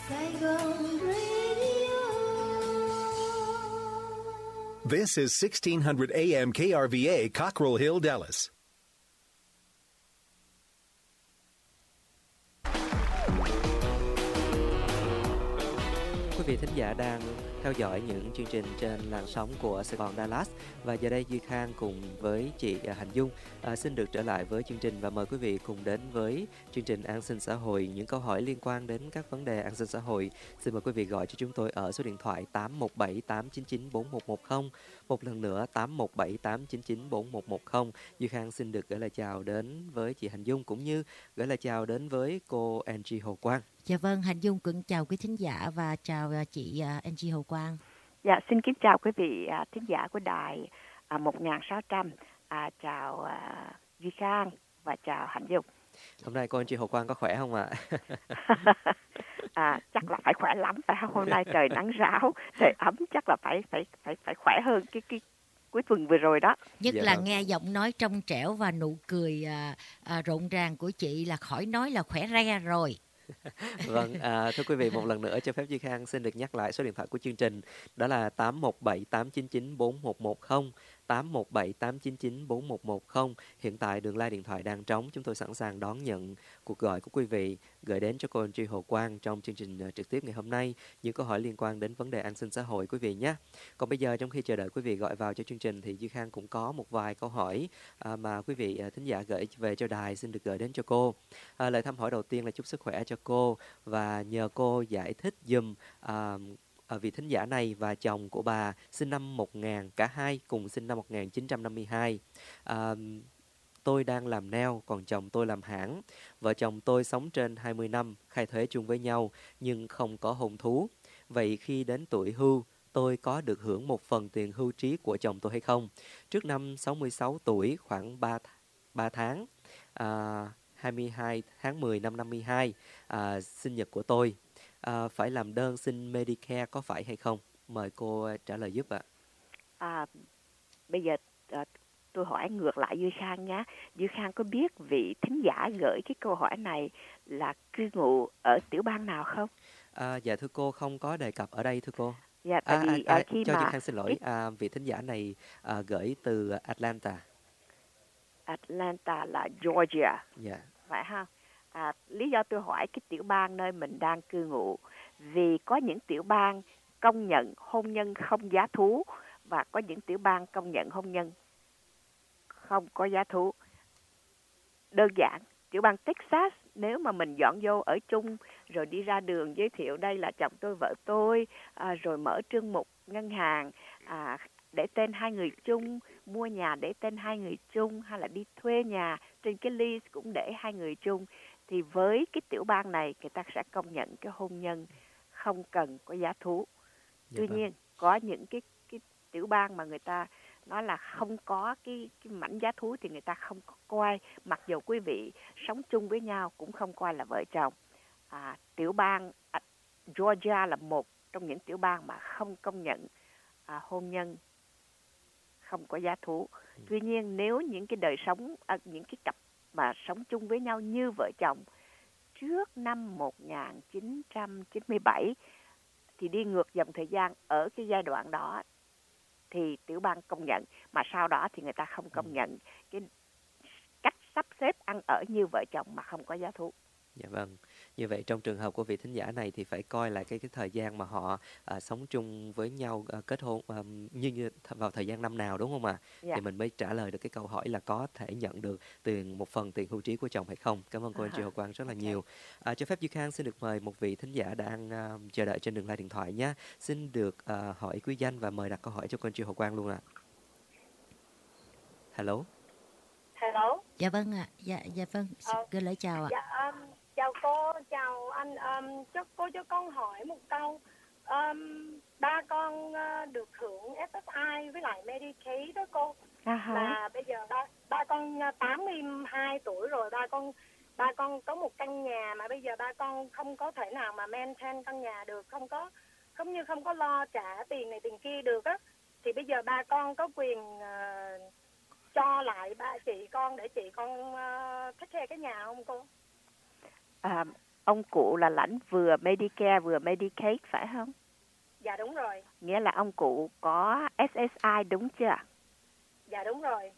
Saigon Radio. This is 1600 AM KRVA, Cockrell Hill, Dallas. Quý vị thính giả đang theo dõi những chương trình trên làn sóng của Sài Gòn Dallas, và giờ đây Duy Khang cùng với chị Hạnh Dung xin được trở lại với chương trình và mời quý vị cùng đến với chương trình An sinh xã hội. Những câu hỏi liên quan đến các vấn đề an sinh xã hội, xin mời quý vị gọi cho chúng tôi ở số điện thoại 817 899 4110. Một lần nữa 817 899 4110. Duy Khang xin được gửi lời chào đến với chị Hạnh Dung cũng như gửi lời chào đến với cô Angie Hồ Quang. Dạ vâng, Hạnh Dung cũng chào quý thính giả và chào chị Angie Hồ Quang. Dạ, xin kính chào quý vị thính giả của đài 1600. Chào Duy Khang và chào Hạnh Dung. Hôm nay cô Angie Hồ Quang có khỏe không ạ? Chắc là phải khỏe lắm, phải không? Hôm nay trời nắng ráo, trời ấm, chắc là phải khỏe hơn cái cuối tuần vừa rồi đó. Nhất là nghe giọng nói trong trẻo và nụ cười rộn ràng của chị là khỏi nói là khỏe re rồi. Vâng, thưa quý vị, một lần nữa cho phép Duy Khang xin được nhắc lại số điện thoại của chương trình, đó là 817 899 4110, 817 899 4110. Hiện tại đường line điện thoại đang trống, chúng tôi sẵn sàng đón nhận cuộc gọi của quý vị gửi đến cho cô Angie Hồ Quang trong chương trình trực tiếp ngày hôm nay, những câu hỏi liên quan đến vấn đề an sinh xã hội quý vị nhé. Còn bây giờ trong khi chờ đợi quý vị gọi vào cho chương trình thì Duy Khang cũng có một vài câu hỏi mà quý vị thính giả gửi về cho đài xin được gửi đến cho cô. Lời thăm hỏi đầu tiên là chúc sức khỏe cho cô và nhờ cô giải thích giùm vị thính giả này và chồng của bà sinh năm 1000, cả hai cùng sinh năm 1952. Tôi đang làm nail, còn chồng tôi làm hãng. Vợ chồng tôi sống trên 20 năm, khai thuế chung với nhau nhưng không có hôn thú. Vậy khi đến tuổi hưu, tôi có được hưởng một phần tiền hưu trí của chồng tôi hay không? Trước năm 66 tuổi, khoảng 3 tháng, 22 tháng 10 năm 52, sinh nhật của tôi. Phải làm đơn xin Medicare có phải hay không? Mời cô trả lời giúp ạ. Bây giờ tôi hỏi ngược lại Duy Khang nhé. Duy Khang có biết vị thính giả gửi cái câu hỏi này là cư ngụ ở tiểu bang nào không? Dạ thưa cô, không có đề cập ở đây thưa cô. Dạ, tại vì khi cho mà Duy Khang xin lỗi, vị thính giả này gửi từ Atlanta. Atlanta là Georgia. Dạ. Phải không? Lý do tôi hỏi cái tiểu bang nơi mình đang cư ngụ, vì có những tiểu bang công nhận hôn nhân không giá thú và có những tiểu bang công nhận hôn nhân không có giá thú. Đơn giản, tiểu bang Texas, nếu mà mình dọn vô ở chung rồi đi ra đường giới thiệu đây là chồng tôi, vợ tôi, rồi mở trương mục ngân hàng, để tên hai người chung, mua nhà để tên hai người chung, hay là đi thuê nhà trên cái lease cũng để hai người chung, thì với cái tiểu bang này người ta sẽ công nhận cái hôn nhân không cần có giá thú. Tuy nhiên có những cái tiểu bang mà người ta nói là không có cái mảnh giá thú thì người ta không có coi, mặc dù quý vị sống chung với nhau cũng không coi là vợ chồng. Tiểu bang Georgia là một trong những tiểu bang mà không công nhận hôn nhân không có giá thú. Tuy nhiên nếu những cái đời sống, những cái cặp mà sống chung với nhau như vợ chồng trước năm 1997 thì đi ngược dòng thời gian ở cái giai đoạn đó thì tiểu bang công nhận, mà sau đó thì người ta không công nhận cái cách sắp xếp ăn ở như vợ chồng mà không có giá thú. Dạ vâng. Như vậy trong trường hợp của vị thính giả này thì phải coi lại cái thời gian mà họ sống chung với nhau, kết hôn như vào thời gian năm nào, đúng không ạ? Dạ. Thì mình mới trả lời được cái câu hỏi là có thể nhận được một phần tiền hưu trí của chồng hay không. Cảm ơn cô Angie Hồ Quang rất là nhiều. Cho phép Duy Khang xin được mời một vị thính giả đang chờ đợi trên đường line điện thoại nhé. Xin được hỏi quý danh và mời đặt câu hỏi cho cô Angie Hồ Quang luôn ạ. Hello. Dạ vâng ạ. Dạ vâng. Gửi lời chào ạ. Chào cô, chào anh. Cô cho con hỏi một câu. Ba con được hưởng SSI với lại Medicaid đó cô. Là bây giờ ba con 82 tuổi rồi, ba con có một căn nhà mà bây giờ ba con không có thể nào mà maintain căn nhà được, không có lo trả tiền này tiền kia được á, thì bây giờ ba con có quyền cho lại chị con để chị con take care cái nhà không cô? ông cụ là lãnh vừa Medicare vừa Medicaid phải không? Dạ đúng rồi. Nghĩa là ông cụ có SSI đúng chưa? Dạ đúng rồi.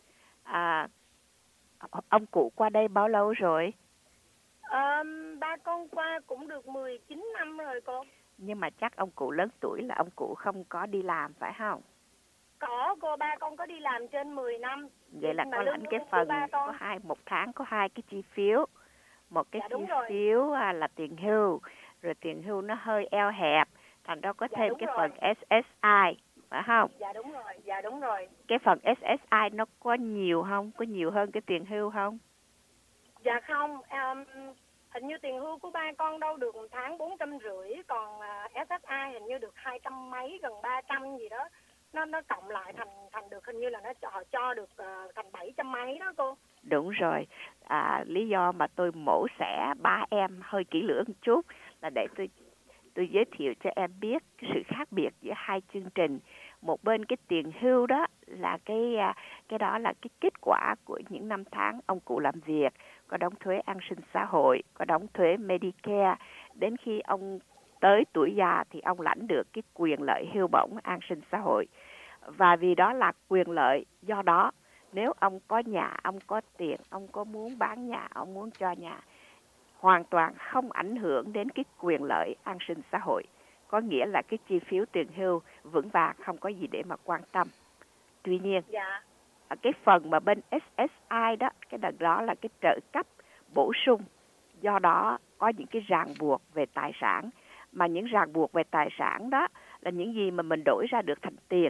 Ông cụ qua đây bao lâu rồi? Ba con qua cũng được 19 năm rồi cô. Nhưng mà chắc ông cụ lớn tuổi là ông cụ không có đi làm phải không? Có cô, ba con có đi làm trên 10 năm. Vậy là mà có lãnh cái phần có một tháng có 2 cái chi phiếu. Một cái chi phiếu là tiền hưu, rồi tiền hưu nó hơi eo hẹp, thành ra có thêm cái phần SSI phải không? Dạ đúng rồi, dạ đúng rồi. Cái phần SSI nó có nhiều không? Có nhiều hơn cái tiền hưu không? Dạ không, hình như tiền hưu của ba con đâu được một tháng 450, còn SSI hình như được 200 mấy, gần 300 gì đó. Nó cộng lại thành được, hình như là họ cho được thành 700 mấy đó cô. Đúng rồi. Lý do mà tôi mổ xẻ ba em hơi kỹ lưỡng một chút là để tôi giới thiệu cho em biết cái sự khác biệt giữa hai chương trình. Một bên cái tiền hưu đó là cái đó là cái kết quả của những năm tháng ông cụ làm việc, có đóng thuế an sinh xã hội, có đóng thuế Medicare. Đến khi ông tới tuổi già thì ông lãnh được cái quyền lợi hưu bổng an sinh xã hội. Và vì đó là quyền lợi, do đó nếu ông có nhà, ông có tiền, ông có muốn bán nhà, ông muốn cho nhà, hoàn toàn không ảnh hưởng đến cái quyền lợi an sinh xã hội. Có nghĩa là cái chi phiếu tiền hưu vững vàng, không có gì để mà quan tâm. Tuy nhiên, cái phần mà bên SSI đó, cái đợt đó là cái trợ cấp bổ sung. Do đó có những cái ràng buộc về tài sản. Mà những ràng buộc về tài sản đó là những gì mà mình đổi ra được thành tiền.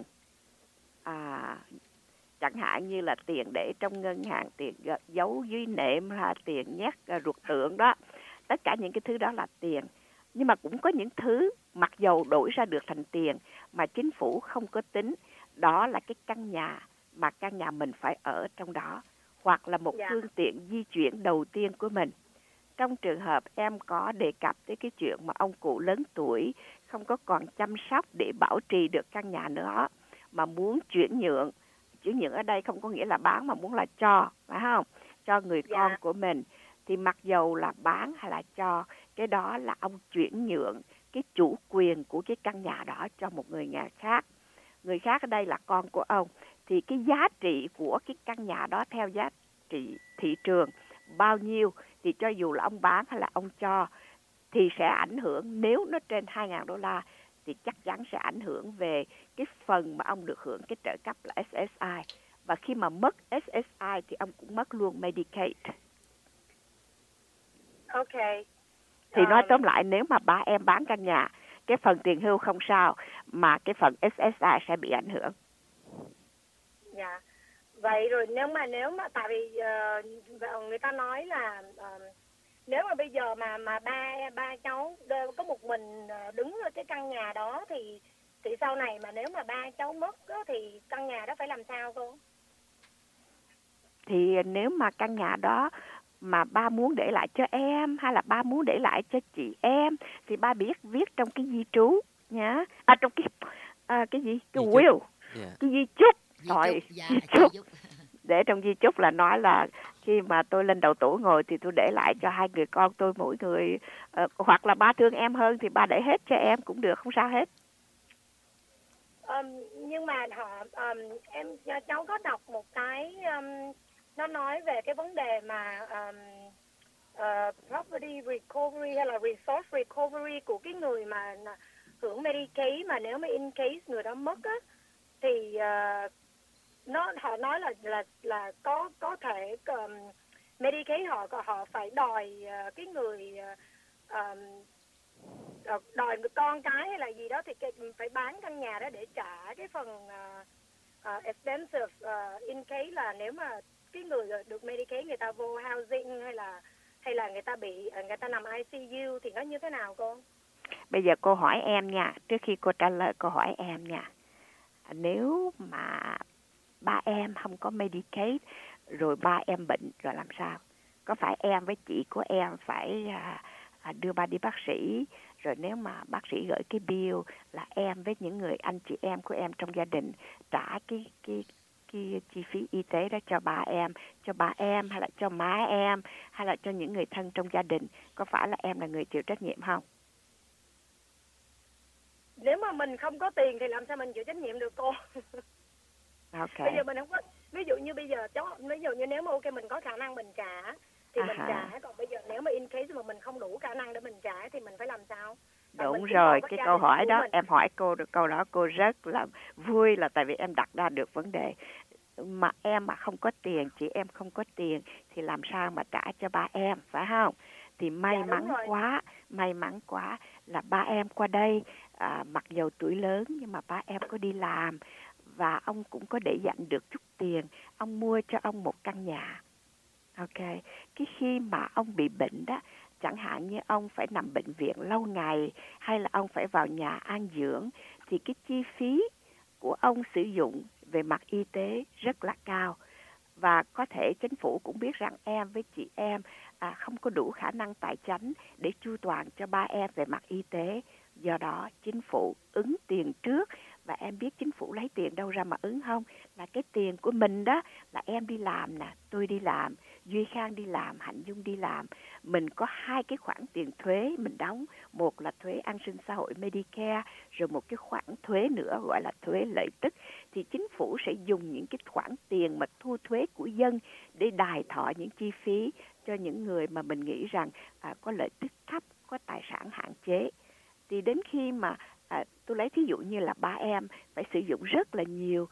Chẳng hạn như là tiền để trong ngân hàng, tiền giấu dưới nệm, hay tiền nhét ruột tượng đó. Tất cả những cái thứ đó là tiền. Nhưng mà cũng có những thứ mặc dầu đổi ra được thành tiền mà chính phủ không có tính. Đó là cái căn nhà mà căn nhà mình phải ở trong đó, hoặc là một phương tiện di chuyển đầu tiên của mình. Trong trường hợp em có đề cập tới cái chuyện mà ông cụ lớn tuổi không có còn chăm sóc để bảo trì được căn nhà nữa, mà muốn chuyển nhượng. Chuyển nhượng ở đây không có nghĩa là bán mà muốn là cho, phải không? Cho người con của mình. Thì mặc dầu là bán hay là cho, cái đó là ông chuyển nhượng cái chủ quyền của cái căn nhà đó cho một người nhà khác. Người khác ở đây là con của ông. Thì cái giá trị của cái căn nhà đó theo giá trị thị trường bao nhiêu, thì cho dù là ông bán hay là ông cho thì sẽ ảnh hưởng. Nếu nó trên $2,000 thì chắc chắn sẽ ảnh hưởng về cái phần mà ông được hưởng cái trợ cấp là SSI. Và khi mà mất SSI thì ông cũng mất luôn Medicaid. Ok. Thì nói tóm lại, nếu mà ba em bán căn nhà, cái phần tiền hưu không sao, mà cái phần SSI sẽ bị ảnh hưởng. Dạ. Vậy rồi nếu mà tại vì người ta nói là nếu mà bây giờ mà ba cháu có một mình đứng ở cái căn nhà đó thì sau này mà nếu mà ba cháu mất đó, thì căn nhà đó phải làm sao cô? Thì nếu mà căn nhà đó mà ba muốn để lại cho em hay là ba muốn để lại cho chị em thì ba biết viết trong cái di trú nhá. Trong cái gì? Cái will. Cái di chúc. Rồi, di chúc. Để trong di chúc là nói là khi mà tôi lên đầu tủ ngồi thì tôi để lại cho hai người con tôi mỗi người, hoặc là ba thương em hơn thì ba để hết cho em cũng được, không sao hết. Nhưng mà cháu có đọc một cái nó nói về cái vấn đề mà property recovery hay là resource recovery của cái người mà hưởng Medicaid, mà nếu mà in case người đó mất á thì họ nói là có thể Medicaid họ phải đòi cái người đòi con cái hay là gì đó, thì phải bán căn nhà đó để trả cái phần expensive in case là nếu mà cái người được Medicaid người ta vô housing hay là người ta nằm ICU thì nó như thế nào cô? Bây giờ cô hỏi em nha, trước khi cô trả lời cô hỏi em nha. Nếu mà ba em không có Medicaid rồi ba em bệnh rồi làm sao? Có phải em với chị của em phải đưa ba đi bác sĩ, rồi nếu mà bác sĩ gửi cái bill là em với những người anh chị em của em trong gia đình trả cái cái chi phí y tế đó cho ba em hay là cho má em hay là cho những người thân trong gia đình, có phải là em là người chịu trách nhiệm không? Nếu mà mình không có tiền thì làm sao mình chịu trách nhiệm được cô? Ok. Bây giờ mình không có, ví dụ như bây giờ ví dụ như nếu mà ok mình có khả năng mình trả thì mình trả, còn bây giờ nếu mà in case mà mình không đủ khả năng để mình trả thì mình phải làm sao? Đúng rồi, cái câu hỏi đó em hỏi cô được câu đó cô rất là vui, là tại vì em đặt ra được vấn đề. Mà em mà không có tiền, chị em không có tiền thì làm sao mà trả cho ba em, phải không? Thì may mắn quá là ba em qua đây, mặc dầu tuổi lớn nhưng mà ba em có đi làm và ông cũng có để dành được chút tiền, ông mua cho ông một căn nhà. Ok, cái khi mà ông bị bệnh đó, chẳng hạn như ông phải nằm bệnh viện lâu ngày hay là ông phải vào nhà an dưỡng, thì cái chi phí của ông sử dụng về mặt y tế rất là cao. Và có thể chính phủ cũng biết rằng em với chị em không có đủ khả năng tài chính để chu toàn cho ba em về mặt y tế. Do đó chính phủ ứng tiền trước. Và em biết chính phủ lấy tiền đâu ra mà ứng không? Là cái tiền của mình đó, là em đi làm nè, tôi đi làm, Duy Khang đi làm, Hạnh Dung đi làm. Mình có 2 cái khoản tiền thuế mình đóng. Một là thuế an sinh xã hội Medicare, rồi một cái khoản thuế nữa gọi là thuế lợi tức. Thì chính phủ sẽ dùng những cái khoản tiền mà thu thuế của dân để đài thọ những chi phí cho những người mà mình nghĩ rằng có lợi tức thấp, có tài sản hạn chế. Thì đến khi mà tôi lấy thí dụ như là ba em phải sử dụng rất là nhiều,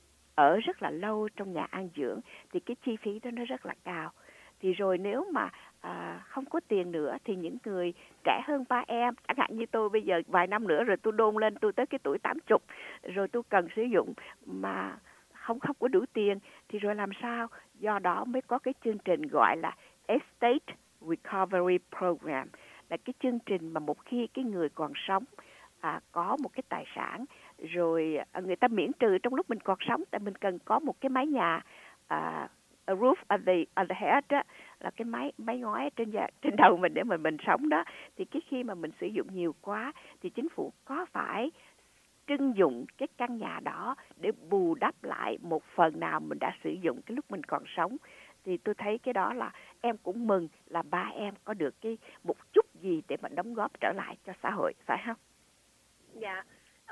ở rất là lâu trong nhà an dưỡng, thì cái chi phí đó nó rất là cao. Thì rồi nếu mà không có tiền nữa thì những người trẻ hơn ba em, chẳng hạn như tôi bây giờ vài năm nữa rồi tôi đôn lên, tôi tới cái tuổi 80 rồi tôi cần sử dụng mà không có đủ tiền thì rồi làm sao? Do đó mới có cái chương trình gọi là Estate Recovery Program, là cái chương trình mà một khi cái người còn sống có một cái tài sản rồi người ta miễn trừ trong lúc mình còn sống, tại mình cần có một cái mái nhà, a roof on the head đó, là cái mái ngói trên đầu mình để mình sống đó. Thì cái khi mà mình sử dụng nhiều quá thì chính phủ có phải trưng dụng cái căn nhà đó để bù đắp lại một phần nào mình đã sử dụng cái lúc mình còn sống. Thì tôi thấy cái đó là em cũng mừng là ba em có được cái một chút gì để mà đóng góp trở lại cho xã hội, phải không? Dạ.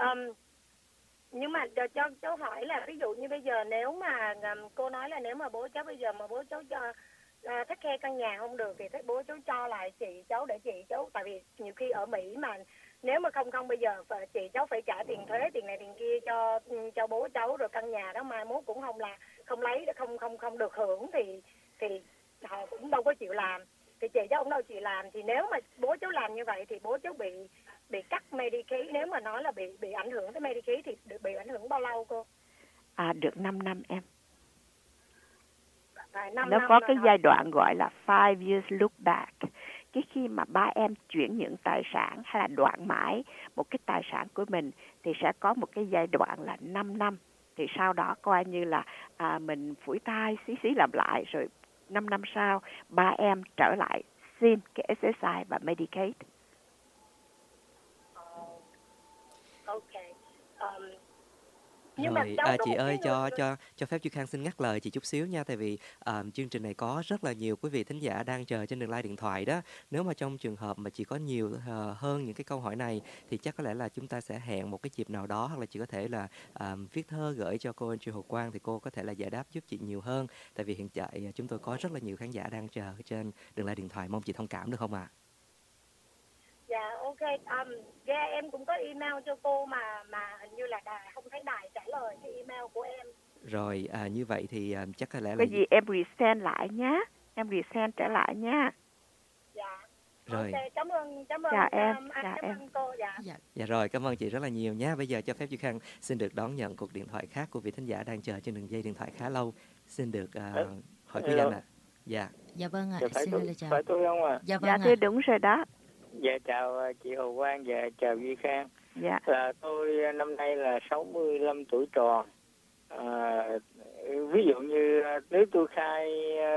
Nhưng mà cho cháu hỏi là ví dụ như bây giờ nếu mà cô nói là nếu mà bố cháu bây giờ mà bố cháu cho thắt khe căn nhà không được thì bố cháu cho lại chị cháu để chị cháu, tại vì nhiều khi ở Mỹ mà nếu mà không bây giờ chị cháu phải trả tiền thuế, tiền này tiền kia cho bố cháu, rồi căn nhà đó mai mốt cũng không lấy, không được hưởng thì họ cũng đâu có chịu làm, thì chị cháu cũng đâu chịu làm. Thì nếu mà bố cháu làm như vậy thì bố cháu bị cắt Medicaid, nếu mà nói là bị ảnh hưởng tới Medicaid thì bị ảnh hưởng bao lâu cô? Được 5 năm em. Nó có cái giai đoạn gọi là 5 years look back. Cái khi mà ba em chuyển những tài sản hay là đoạn mãi một cái tài sản của mình thì sẽ có một cái giai đoạn là 5 năm. Thì sau đó coi như là mình phủi tay xí làm lại, rồi 5 năm sau ba em trở lại xin cái SSI và Medicaid. Ok. Rồi, chị ơi, cho phép Duy Khang xin ngắt lời chị chút xíu nha, tại vì chương trình này có rất là nhiều quý vị thính giả đang chờ trên đường line điện thoại đó. Nếu mà trong trường hợp mà chị có nhiều hơn những cái câu hỏi này thì chắc có lẽ là chúng ta sẽ hẹn một cái dịp nào đó, hoặc là chị có thể là viết thơ gửi cho cô Andrew Hồ Quang thì cô có thể là giải đáp giúp chị nhiều hơn. Tại vì hiện tại chúng tôi có rất là nhiều khán giả đang chờ trên đường line điện thoại, mong chị thông cảm được không ạ? Dạ ok, em cũng có email cho cô mà hình như là đài không thấy đài trả lời cái email của em. Rồi như vậy thì chắc có lẽ là cái gì em resend lại nhé, em resend trở lại nha. Dạ. Rồi. Ok, cảm ơn chào em. Cô. Dạ rồi, cảm ơn chị rất là nhiều nhé. Bây giờ cho phép Duy Khang xin được đón nhận cuộc điện thoại khác của vị thính giả đang chờ trên đường dây điện thoại khá lâu. Xin được hỏi quý danh ạ. Dạ. Dạ vâng ạ. Xin chào. Phải tôi không ạ? Dạ vâng thưa đúng rồi đó. Dạ chào chị Hồ Quang và chào Duy Khang. Dạ. Là tôi năm nay là 65 tuổi tròn. Ví dụ như nếu tôi khai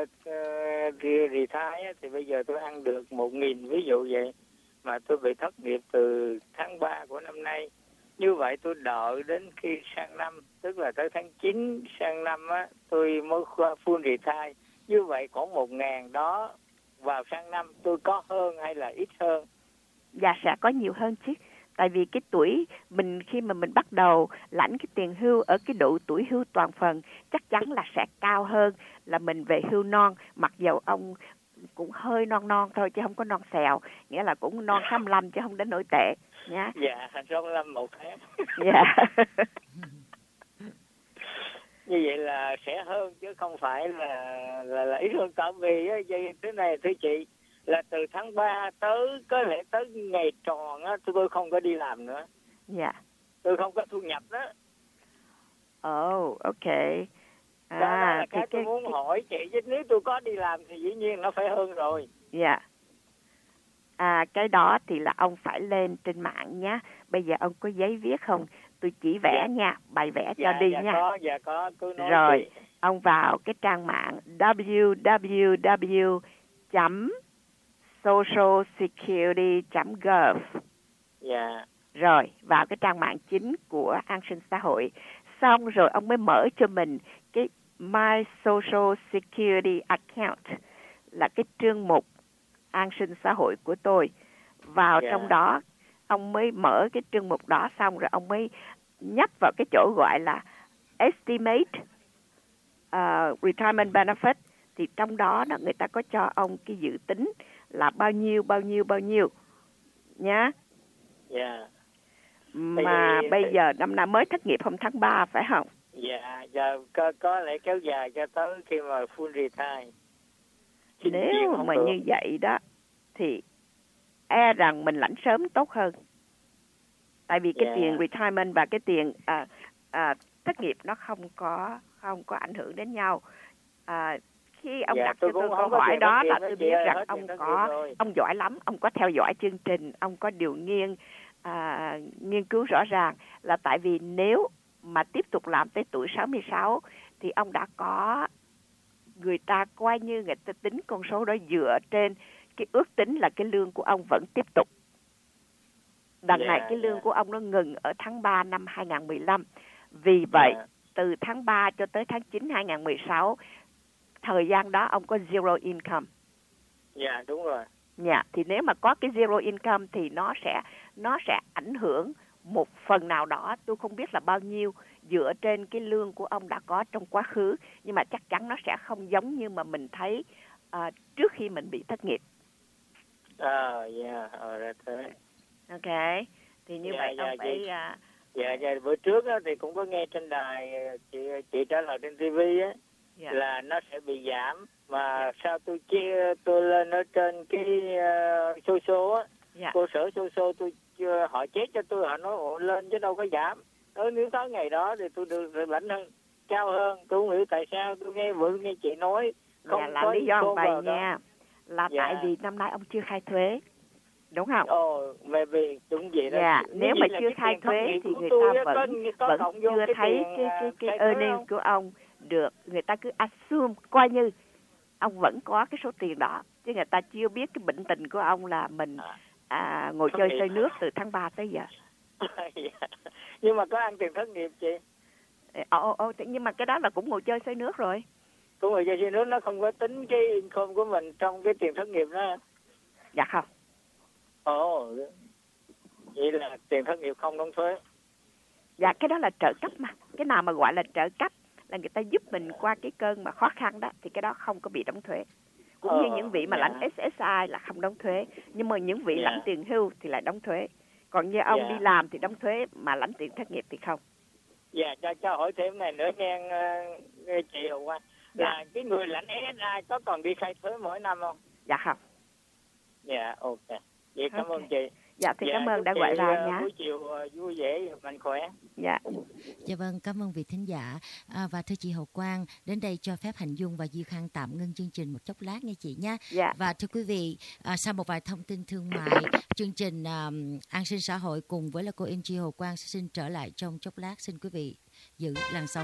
retire thì bây giờ tôi ăn được 1.000 ví dụ vậy, mà tôi bị thất nghiệp từ tháng 3 của năm nay Như vậy tôi đợi đến khi sang năm, tức là tới tháng 9 sang năm á, tôi mới full retire. Như vậy khoảng 1.000 đó vào sang năm tôi có hơn hay là ít hơn? Dạ sẽ có nhiều hơn chứ. Tại vì cái tuổi mình khi mà mình bắt đầu lãnh cái tiền hưu ở cái độ tuổi hưu toàn phần chắc chắn là sẽ cao hơn là mình về hưu non, mặc dầu ông cũng hơi non non thôi chứ không có non xèo, nghĩa là cũng non 65 chứ không đến nổi tệ nhá. Dạ, 65 một tháng. Dạ. Như vậy là sẽ hơn chứ không phải là ít hơn. Tại vì á, thế này thưa chị, là từ tháng 3 tới có lẽ tới ngày tròn á, tôi không có đi làm nữa. Dạ. Tôi không có thu nhập đó. Ok. Đó là cái tôi muốn hỏi chị, chứ nếu tôi có đi làm thì dĩ nhiên nó phải hơn rồi. Dạ. Cái đó thì là ông phải lên trên mạng nhé. Bây giờ ông có giấy viết không? Tôi chỉ vẽ nha, bài vẽ cho đi nha. Dạ có, cứ nói rồi, chị. Ông vào cái trang mạng www.socialsecurity.gov. Dạ. Rồi, vào cái trang mạng chính của An sinh xã hội. Xong rồi ông mới mở cho mình cái My Social Security Account, là cái chương mục an sinh xã hội của tôi. Vào trong đó, ông mới mở cái chương mục đó xong rồi ông mới nhấp vào cái chỗ gọi là Estimate Retirement Benefit. Thì trong đó người ta có cho ông cái dự tính là bao nhiêu nhá. Dạ. Mà bây giờ năm nay mới thất nghiệp hôm tháng 3 phải không? Dạ, có lẽ kéo dài cho tới khi mà full retire. Nếu mà được như vậy đó thì e rằng mình lãnh sớm tốt hơn. Tại vì cái tiền retirement và cái tiền thất nghiệp nó không có ảnh hưởng đến nhau. Khi ông đặt cho tôi câu hỏi đó là tôi biết rằng ông giỏi lắm, ông có theo dõi chương trình, ông có điều nghiên cứu rõ ràng, là tại vì nếu mà tiếp tục làm tới tuổi 66 thì ông đã có, người ta coi như người ta tính con số đó dựa trên cái ước tính là cái lương của ông vẫn tiếp tục. Đằng này cái lương của ông nó ngừng ở tháng 3 năm 2015. Vì vậy, từ tháng 3 cho tới tháng 9 2016, thời gian đó ông có zero income. Dạ, đúng rồi. Dạ, thì nếu mà có cái zero income thì nó sẽ ảnh hưởng một phần nào đó, tôi không biết là bao nhiêu, dựa trên cái lương của ông đã có trong quá khứ, nhưng mà chắc chắn nó sẽ không giống như mà mình thấy trước khi mình bị thất nghiệp. Ra thế. Ok, thì như vậy ông phải... bữa trước á, thì cũng có nghe trên đài chị trả lời trên TV á, là nó sẽ bị giảm, mà sao tôi lên ở trên cái social á, cơ sở social tôi họ chết cho tôi, họ nói lên chứ đâu có giảm. Nếu tới ngày đó thì tôi được lãnh hơn, cao hơn. Tôi không hiểu tại sao, tôi nghe chị nói không là lý do vậy nha, là tại vì năm nay ông chưa khai thuế, đúng không? Vì đúng vậy đó. Nếu mà chưa khai thuế thì người ta vẫn chưa thấy cái earning của ông được. Người ta cứ assume, coi như ông vẫn có cái số tiền đó, chứ người ta chưa biết cái bệnh tình của ông là mình ngồi chơi xơi nước từ tháng 3 tới giờ. Nhưng mà có ăn tiền thất nghiệp chị? Nhưng mà cái đó là cũng ngồi chơi xơi nước rồi. Cũng ngồi chơi xơi nước, nó không có tính cái income của mình trong cái tiền thất nghiệp đó. Dạ không. Vậy là tiền thất nghiệp không đóng thuế. Dạ, cái đó là trợ cấp mà. Cái nào mà gọi là trợ cấp là người ta giúp mình qua cái cơn mà khó khăn đó, thì cái đó không có bị đóng thuế. Cũng như những vị mà lãnh SSI là không đóng thuế, nhưng mà những vị lãnh tiền hưu thì lại đóng thuế. Còn như ông đi làm thì đóng thuế, mà lãnh tiền thất nghiệp thì không. Dạ, cho hỏi thêm này nữa nghe chị Hồng Hoa. Là cái người lãnh SSI có còn đi khai thuế mỗi năm không? Dạ không. Dạ, ok. Vậy cảm ơn chị. Dạ, thì cảm ơn đã gọi lại nha. Buổi chiều vui vẻ, mạnh khỏe. Dạ. Dạ vâng, cảm ơn vị thính giả. Và thưa chị Hậu Quang, đến đây cho phép Hạnh Dung và Duy Khang tạm ngưng chương trình một chốc lát nha chị nha. Dạ. Và thưa quý vị, sau một vài thông tin thương mại, chương trình An sinh xã hội cùng với là cô Angie Hậu Quang sẽ xin trở lại trong chốc lát. Xin quý vị giữ làn sóng.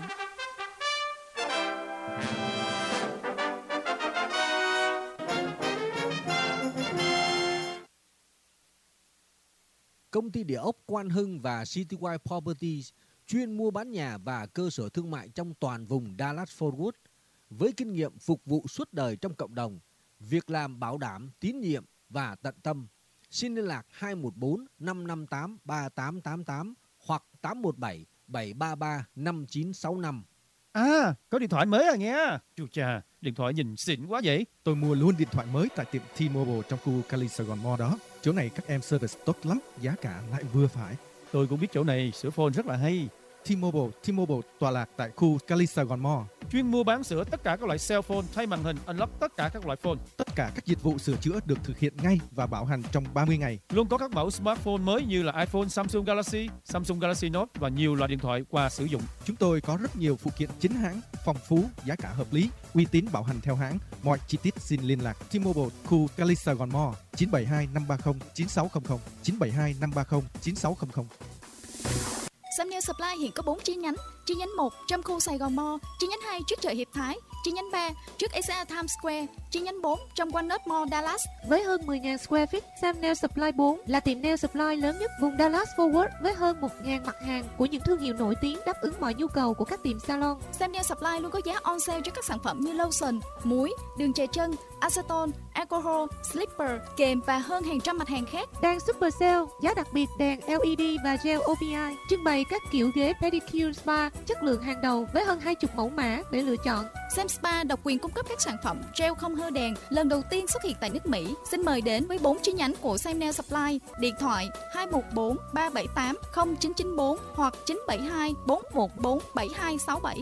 Công ty địa ốc Quan Hưng và Citywide Properties chuyên mua bán nhà và cơ sở thương mại trong toàn vùng Dallas-Fort Worth với kinh nghiệm phục vụ suốt đời trong cộng đồng, việc làm bảo đảm, tín nhiệm và tận tâm. Xin liên lạc 214 558 3888 hoặc 817 733 5965. À, có điện thoại mới à nghe. Chú cha, điện thoại nhìn xịn quá vậy. Tôi mua luôn điện thoại mới tại tiệm T-Mobile trong khu Cali Sài Gòn Mall đó. Chỗ này các em service tốt lắm, giá cả lại vừa phải. Tôi cũng biết chỗ này, sửa phone rất là hay. T-Mobile tọa lạc tại khu Cali Sài Gòn Mall. Chuyên mua bán sửa tất cả các loại cell phone, thay màn hình, unlock tất cả các loại phone. Tất cả các dịch vụ sửa chữa được thực hiện ngay và bảo hành trong 30 ngày. Luôn có các mẫu smartphone mới như là iPhone, Samsung Galaxy Note và nhiều loại điện thoại qua sử dụng. Chúng tôi có rất nhiều phụ kiện chính hãng, phong phú, giá cả hợp lý, uy tín bảo hành theo hãng. Mọi chi tiết xin liên lạc T-Mobile khu Cali Sài Gòn Mall 972 530 9600 972 530 9600. Samnel Supply hiện có 4 chi nhánh. Chi nhánh 1 trong khu Sài Gòn Mall, chi nhánh 2 trước chợ Hiệp Thái, chi nhánh 3 trước SA Times Square, chi nhánh 4 trong Walnut Mall, Dallas. Với hơn 10.000 square feet, Samnel Supply 4 là tiệm nail supply lớn nhất vùng Dallas-Fort Worth với hơn 1.000 mặt hàng của những thương hiệu nổi tiếng đáp ứng mọi nhu cầu của các tiệm salon. Samnel Supply luôn có giá on sale cho các sản phẩm như lotion, muối, đường chè chân, acetone, alcohol, slipper, kềm và hơn hàng trăm mặt hàng khác. Đang super sale, giá đặc biệt đèn LED và gel OPI, trưng bày các kiểu ghế pedicure spa chất lượng hàng đầu với hơn 20 mẫu mã để lựa chọn. Sam Spa độc quyền cung cấp các sản phẩm gel không hơ đèn lần đầu tiên xuất hiện tại nước Mỹ. Xin mời đến với 4 chi nhánh của Samnel Supply. Điện thoại 214 378 0994 hoặc 972 414 7267.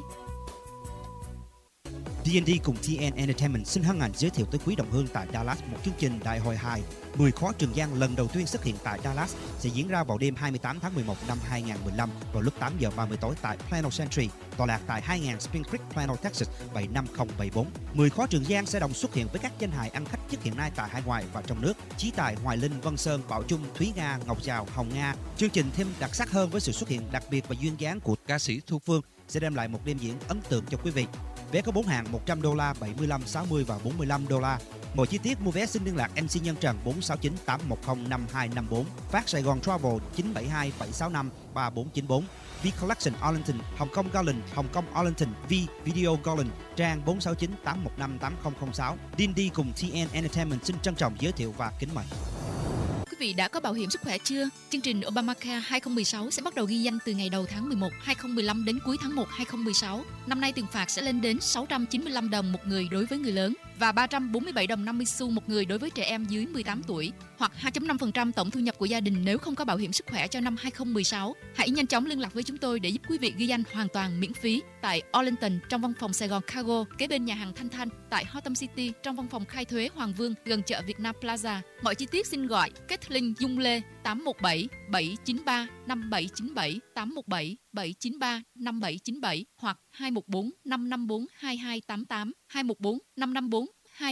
D&D cùng TN Entertainment xin hân hạnh giới thiệu tới quý đồng hương tại Dallas một chương trình Đại hội 2 10 khó Trường Giang lần đầu tiên xuất hiện tại Dallas sẽ diễn ra vào đêm 28 tháng 11 năm 2015 vào lúc 8 giờ 30 tối tại Plano Century, tọa lạc tại 2000 Spring Creek, Plano, Texas 75074. 10 khó Trường Giang sẽ đồng xuất hiện với các danh hài ăn khách nhất hiện nay tại hải ngoại và trong nước: Chí Tài, Hoài Linh, Vân Sơn, Bảo Trung, Thúy Nga, Ngọc Giàu, Hồng Nga. Chương trình thêm đặc sắc hơn với sự xuất hiện đặc biệt và duyên dáng của ca sĩ Thu Phương sẽ đem lại một đêm diễn ấn tượng cho quý vị. Vé có 4 hạng $100, 75, 60 và $45. Mọi chi tiết mua vé xin liên lạc MC Nhân Trần 469 810 5254, phát Sài Gòn Travel 972 765 3494, V Collection Arlington, Hồng Kông Garland, Hồng Kông Arlington, V Video Garland, trang 469 815 8006. D&D cùng TN Entertainment xin trân trọng giới thiệu và kính mời. Quý vị đã có bảo hiểm sức khỏe chưa? Chương trình Obamacare 2016 sẽ bắt đầu ghi danh từ ngày đầu tháng 11 2015 đến cuối tháng 1 2016. Năm nay tiền phạt sẽ lên đến 695 đồng một người đối với người lớn và 347 đồng 50 xu một người đối với trẻ em dưới 18 tuổi, hoặc 2.5% tổng thu nhập của gia đình nếu không có bảo hiểm sức khỏe cho năm 2016. Hãy nhanh chóng liên lạc với chúng tôi để giúp quý vị ghi danh hoàn toàn miễn phí tại Arlington trong văn phòng Sài Gòn Cargo, kế bên nhà hàng Thanh Thanh, tại Hotham City trong văn phòng khai thuế Hoàng Vương gần chợ Việt Nam Plaza. Mọi chi tiết xin gọi Kathleen Dung Lê 817 793 5797 817 793 5797 hoặc 214 554 2288 214 554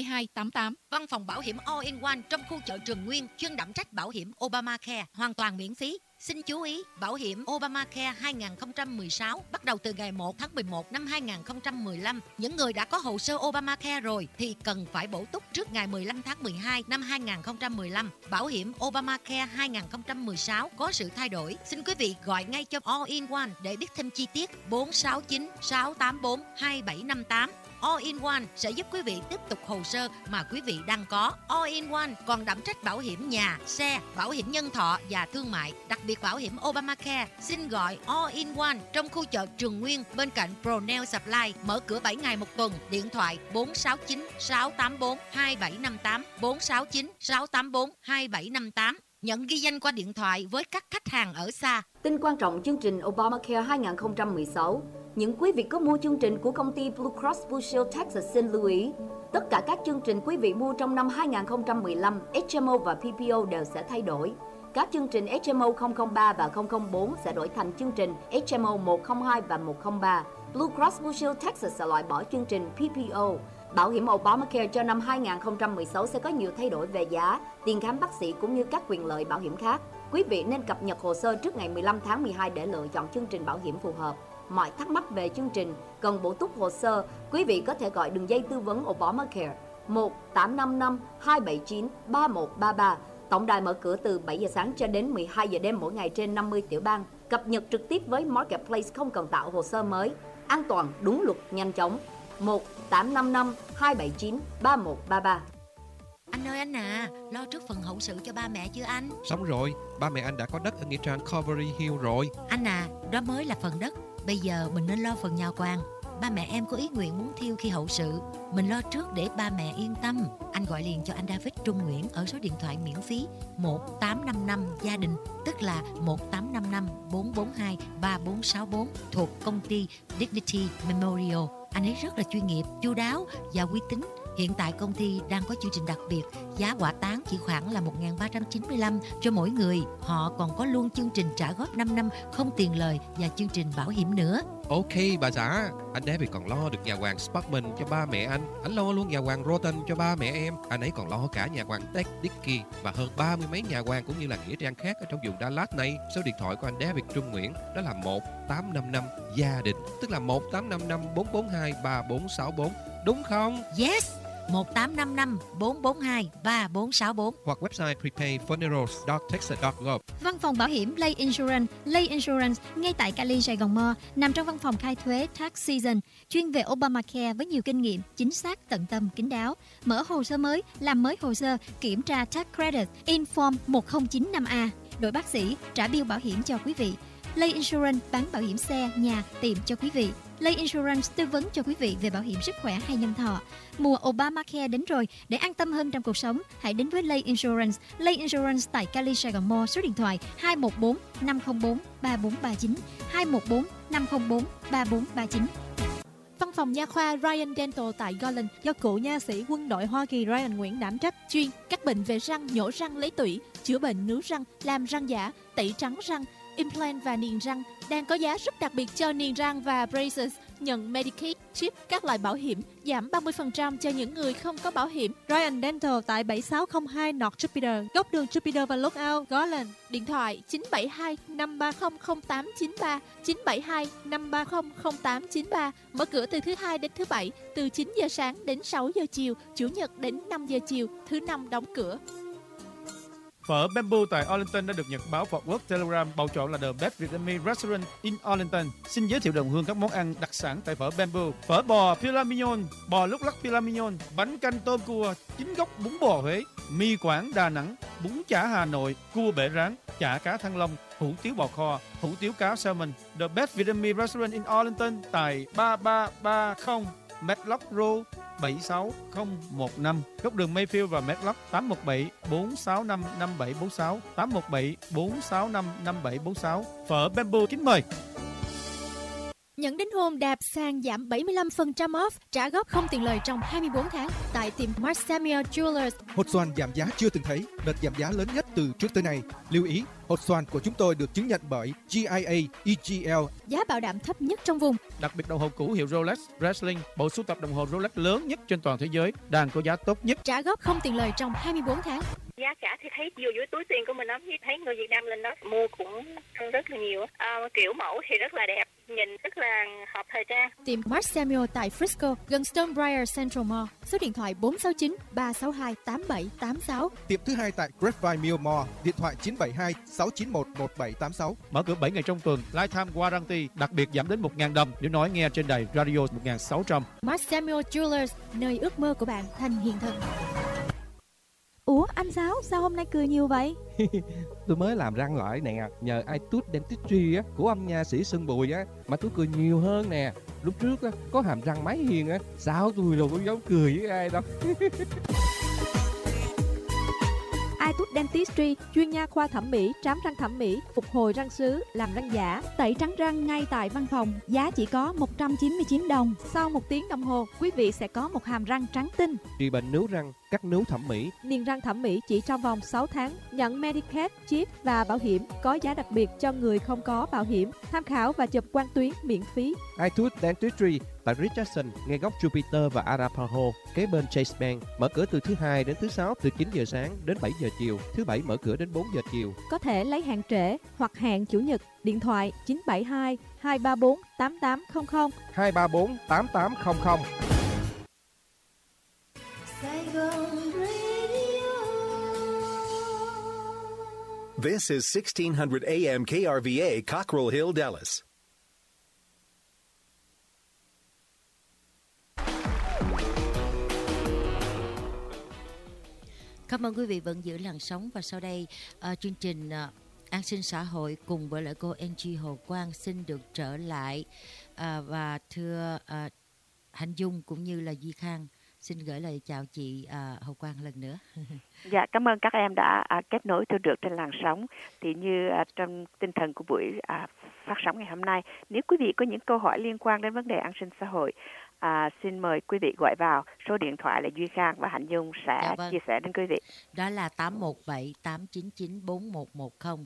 2288. Văn phòng bảo hiểm All-in-One trong khu chợ Trường Nguyên chuyên đảm trách bảo hiểm Obamacare hoàn toàn miễn phí. Xin chú ý, bảo hiểm Obamacare 2016 bắt đầu từ ngày 1 tháng 11 năm 2015. Những người đã có hồ sơ Obamacare rồi thì cần phải bổ túc trước ngày 15 tháng 12 năm 2015. Bảo hiểm Obamacare 2016 có sự thay đổi. Xin quý vị gọi ngay cho All-in-One để biết thêm chi tiết. 469 684 2758. All-in-One sẽ giúp quý vị tiếp tục hồ sơ mà quý vị đang có. All-in-One còn đảm trách bảo hiểm nhà, xe, bảo hiểm nhân thọ và thương mại, đặc biệt bảo hiểm Obamacare. Xin gọi All-in-One trong khu chợ Trường Nguyên bên cạnh Pro-Nail Supply, mở cửa 7 ngày một tuần. Điện thoại 469 684 2758 469 684 2758. Nhận ghi danh qua điện thoại với các khách hàng ở xa. Tin quan trọng chương trình Obamacare 2016. Những quý vị có mua chương trình của công ty Blue Cross Blue Shield Texas xin lưu ý. Tất cả các chương trình quý vị mua trong năm 2015, HMO và PPO đều sẽ thay đổi. Các chương trình HMO 003 và 004 sẽ đổi thành chương trình HMO 102 và 103. Blue Cross Blue Shield Texas sẽ loại bỏ chương trình PPO. Bảo hiểm Obamacare cho năm 2016 sẽ có nhiều thay đổi về giá, tiền khám bác sĩ cũng như các quyền lợi bảo hiểm khác. Quý vị nên cập nhật hồ sơ trước ngày 15 tháng 12 để lựa chọn chương trình bảo hiểm phù hợp. Mọi thắc mắc về chương trình, cần bổ túc hồ sơ, quý vị có thể gọi đường dây tư vấn Obamacare 1-855-279-3133. Tổng đài mở cửa từ 7 giờ sáng cho đến 12 giờ đêm mỗi ngày trên 50 tiểu bang. Cập nhật trực tiếp với Marketplace không cần tạo hồ sơ mới. An toàn, đúng luật, nhanh chóng. 1-855-279-3133. Anh ơi anh à, lo trước phần hậu sự cho ba mẹ chưa anh? Xong rồi, ba mẹ anh đã có đất ở nghĩa trang Calvary Hill rồi. Anh à, đó mới là phần đất. Bây giờ mình nên lo phần nhà quan. Ba mẹ em có ý nguyện muốn thiêu khi hậu sự. Mình lo trước để ba mẹ yên tâm. Anh gọi liền cho anh David Trung Nguyễn ở số điện thoại miễn phí 1855 gia đình, tức là 1855 442 3464 thuộc công ty Dignity Memorial. Anh ấy rất là chuyên nghiệp, chu đáo và uy tín. Hiện tại công ty đang có chương trình đặc biệt, giá hỏa táng chỉ khoảng là 1.395 cho mỗi người. Họ còn có luôn chương trình trả góp 5 năm không tiền lời và chương trình bảo hiểm nữa. Ok bà xã, anh David còn lo được nhà hoàng Sparkman cho ba mẹ anh. Anh lo luôn nhà hoàng Rotten cho ba mẹ em. Anh ấy còn lo cả nhà hoàng Tech Dickey và hơn 30 mấy nhà hoàng cũng như là nghĩa trang khác ở trong vùng Dallas này. Số điện thoại của anh David Trung Nguyễn đó là 1855 gia đình, tức là 1855 442 3464. Đúng không? Yes, 1855 442 3464 hoặc website prepayfunerals.texas.gov. Văn phòng bảo hiểm Lay Insurance, Lay Insurance ngay tại Cali, Sài Gòn Mo, nằm trong văn phòng khai thuế Tax Season, chuyên về Obamacare với nhiều kinh nghiệm, chính xác, tận tâm, kín đáo. Mở hồ sơ mới, làm mới hồ sơ, kiểm tra tax credit, Inform 1095A, đổi bác sĩ, trả bill bảo hiểm cho quý vị. Lay Insurance bán bảo hiểm xe, nhà, tiệm cho quý vị. Lay Insurance tư vấn cho quý vị về bảo hiểm sức khỏe hay nhân thọ. Mùa Obamacare đến rồi, để an tâm hơn trong cuộc sống, hãy đến với Lay Insurance. Lay Insurance tại Cali, Sài Gòn Mo, số điện thoại 214 504 3439, 214 504 3439. Văn phòng nha khoa Ryan Dental tại Garland do cựu nha sĩ quân đội Hoa Kỳ Ryan Nguyễn đảm trách, chuyên các bệnh về răng, nhổ răng, lấy tủy, chữa bệnh nướu răng, làm răng giả, tẩy trắng răng, implant và niềng răng, đang có giá rất đặc biệt cho niềng răng và braces, nhận Medicaid, chip, các loại bảo hiểm, giảm 30% cho những người không có bảo hiểm. Ryan Dental tại 7602 North Jupiter, góc đường Jupiter và Lookout, Garland. Điện thoại 972 530 0893, 972 530 0893. Mở cửa từ thứ Hai đến thứ Bảy, từ 9 giờ sáng đến 6 giờ chiều, Chủ nhật đến 5 giờ chiều, thứ Năm đóng cửa. Phở Bamboo tại Arlington đã được Nhật báo Fort Worth Telegram bầu chọn là The Best Vietnamese Restaurant in Arlington. Xin giới thiệu đồng hương các món ăn đặc sản tại phở Bamboo: phở bò filet mignon, bò lúc lắc filet mignon, bánh canh tôm cua, chính gốc bún bò Huế, mì Quảng Đà Nẵng, bún chả Hà Nội, cua bể rán, chả cá Thăng Long, hủ tiếu bò kho, hủ tiếu cá salmon. The Best Vietnamese Restaurant in Arlington tại 3330 Medlock Road 76015, góc đường Mayfield và Medlock, 817-465-5746, 817-465-5746. Phở Bamboo kính mời. Nhận đính hôn đạp sàn giảm 75% off, trả góp không tiền lời trong 24 tháng tại tiệm Mark Samuel Jewelers. Hột xoàn giảm giá chưa từng thấy, đợt giảm giá lớn nhất từ trước tới nay. Lưu ý, hột xoàn của chúng tôi được chứng nhận bởi GIA EGL. Giá bảo đảm thấp nhất trong vùng. Đặc biệt đồng hồ cũ hiệu Rolex Breitling, bộ sưu tập đồng hồ Rolex lớn nhất trên toàn thế giới, đang có giá tốt nhất. Trả góp không tiền lời trong 24 tháng. Giá cả thì thấy vừa với túi tiền của mình lắm, thấy người Việt Nam lên đó mua cũng rất là nhiều. Kiểu mẫu thì rất là đẹp, nhìn rất là hợp thời trang. Tiệm Mark Samuel tại Frisco, gần Stonebriar Central Mall, số điện thoại 469 362 8786. Tiệm thứ hai tại Grapevine Mill Mall, điện thoại 972 691 1786. Mở cửa 7 ngày trong tuần, lifetime warranty, đặc biệt giảm đến 1.000 đồng nếu nói nghe trên đài radio 1600. Mark Samuel Jewelers, nơi ước mơ của bạn thành hiện thực. Ủa anh sao hôm nay cười nhiều vậy? Tôi mới làm răng lại nè, nhờ iTooth Dentistry á, của ông nha sĩ Sơn Bùi á, mà tôi cười nhiều hơn nè. Lúc trước á, có hàm răng máy hiền á, sao tôi đâu có dám cười với ai đâu. iTooth Dentistry, chuyên nha khoa thẩm mỹ, trám răng thẩm mỹ, phục hồi răng sứ, làm răng giả, tẩy trắng răng ngay tại văn phòng, giá chỉ có 199 đồng. Sau 1 tiếng đồng hồ, quý vị sẽ có một hàm răng trắng tinh. Trị bệnh nướu răng, cắt nướu thẩm mỹ, niềng răng thẩm mỹ chỉ trong vòng 6 tháng, nhận Medicaid, chip và bảo hiểm, có giá đặc biệt cho người không có bảo hiểm. Tham khảo và chụp quang tuyến miễn phí. iTooth Dentistry tại Richardson, ngay góc Jupiter và Arapahoe, kế bên Chase Bank. Mở cửa từ thứ Hai đến thứ Sáu từ 9 giờ sáng đến 7 giờ chiều, thứ Bảy mở cửa đến 4 giờ chiều. Có thể lấy hẹn trễ hoặc hẹn Chủ nhật. Điện thoại 972 234 8800, 234 8800. Sài Gòn Radio. This is 1600 AM KRVA, Cockrell Hill, Dallas. Cảm ơn quý vị vẫn giữ làn sóng, và sau đây chương trình An sinh xã hội cùng với lại cô Angie Hồ Quang xin được trở lại, và thưa Hạnh Dung cũng như là Duy Khang, xin gửi lời chào chị Hồ Quang lần nữa. Dạ, cảm ơn các em đã kết nối tôi được trên làn sóng. Thì như trong tinh thần của buổi phát sóng ngày hôm nay, nếu quý vị có những câu hỏi liên quan đến vấn đề an sinh xã hội, xin mời quý vị gọi vào số điện thoại là Duy Khang và Hạnh Dung sẽ chia sẻ đến quý vị. Đó là 817-899-4110,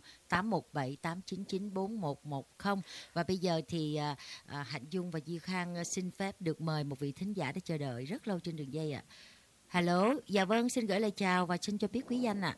817-899-4110. Và bây giờ thì Hạnh Dung và Duy Khang xin phép được mời một vị thính giả đã chờ đợi rất lâu trên đường dây ạ. Hello, dạ vâng, xin gửi lời chào và xin cho biết quý danh ạ.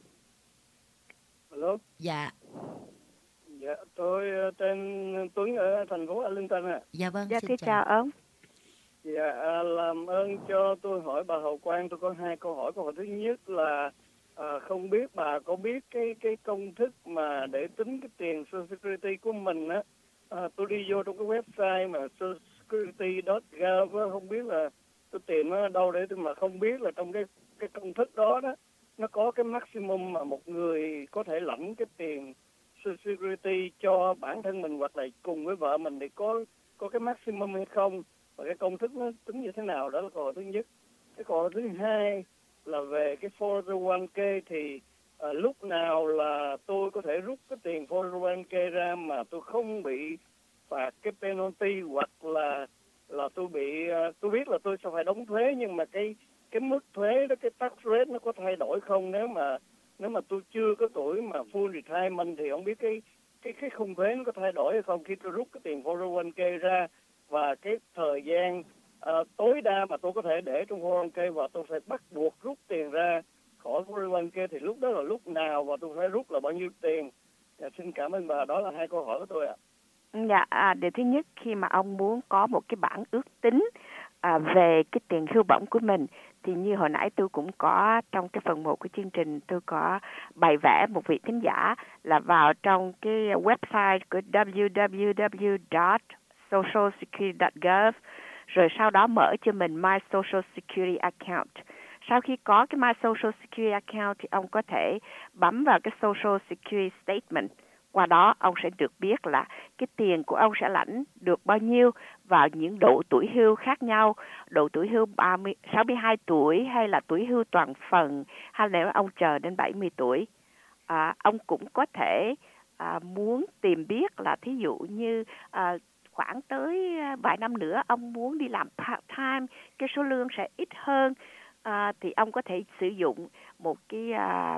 Hello. Dạ. Dạ, tôi tên Tuấn ở thành phố Arlington ạ. Dạ vâng, dạ, xin chào ông. Dạ, làm ơn cho tôi hỏi bà Hồ Quang, tôi có hai câu hỏi. Câu hỏi thứ nhất là không biết bà có biết cái công thức mà để tính cái tiền Social Security của mình á. Tôi đi vô trong cái website mà socialsecurity.gov, không biết là tôi tìm nó ở đâu để tôi mà không biết là trong cái công thức đó nó có cái maximum mà một người có thể lãnh cái tiền Social Security cho bản thân mình hoặc là cùng với vợ mình thì có cái maximum hay không, và cái công thức nó tính như thế nào. Đó là câu hỏi thứ nhất. Cái câu hỏi thứ hai là về cái 401k thì lúc nào là tôi có thể rút cái tiền 401k ra mà tôi không bị phạt cái penalty, hoặc là tôi biết là tôi sẽ phải đóng thuế, nhưng mà cái mức thuế đó, cái tax rate nó có thay đổi không? Nếu mà tôi chưa có tuổi mà full retirement thì không biết cái khung thuế nó có thay đổi hay không khi tôi rút cái tiền 401k ra, và cái thời gian tối đa mà tôi có thể để trong 401k và tôi phải bắt buộc rút tiền ra khỏi 401k thì lúc đó là lúc nào và tôi phải rút là bao nhiêu tiền? Xin cảm ơn bà, đó là hai câu hỏi của tôi ạ. Dạ, điều thứ nhất, khi mà ông muốn có một cái bảng ước tính về cái tiền hưu bổng của mình, thì như hồi nãy tôi cũng có trong cái phần 1 của chương trình, tôi có bày vẽ một vị thính giả là vào trong cái website của www.socialsecurity.gov, rồi sau đó mở cho mình My Social Security Account. Sau khi có cái My Social Security Account thì ông có thể bấm vào cái Social Security Statement. Qua đó ông sẽ được biết là cái tiền của ông sẽ lãnh được bao nhiêu vào những độ tuổi hưu khác nhau. Độ tuổi hưu 62 tuổi hay là tuổi hưu toàn phần, hay nếu ông chờ đến 70 tuổi. Ông cũng có thể muốn tìm biết là thí dụ như khoảng tới vài năm nữa ông muốn đi làm part-time, cái số lương sẽ ít hơn, thì ông có thể sử dụng một cái